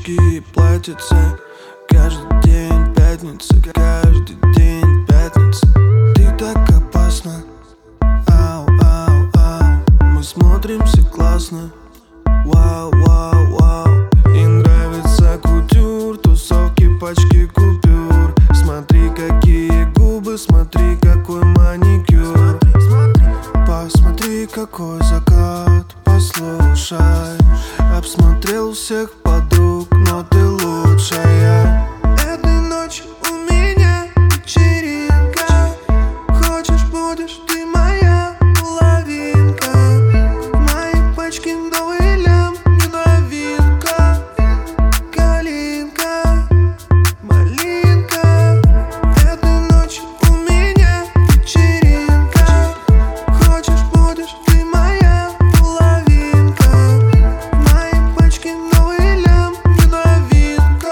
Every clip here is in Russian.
цыпочки платятся. Каждый день пятница, каждый день пятница. Ты так опасна, ау, ау, ау. Мы смотримся классно, вау, вау, вау. И нравится кутюр, тусовки, пачки купюр. Смотри, какие губы, смотри, какой маникюр. Посмотри, какой закат, послушай. Обсмотрел всех подруг, но ты лучшая. Этой ночью у меня вечеринка. Хочешь, будешь ты моя половинка. В моей пачке новый лям, не новинка. Калинка, малинка. Этой ночью у меня вечеринка. Хочешь, будешь ты моя половинка. В моей пачке новый лям, не новинка.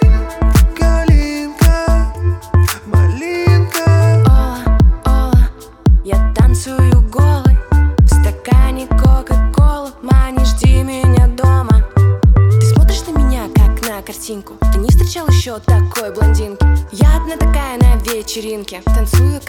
Калинка, малинка. Ола, ола, я танцую голой. В стакане кока-кола. Мани, жди меня дома. Ты смотришь на меня, как на картинку. Ты не встречал еще такой блондинки. Я одна такая на вечеринке. Танцую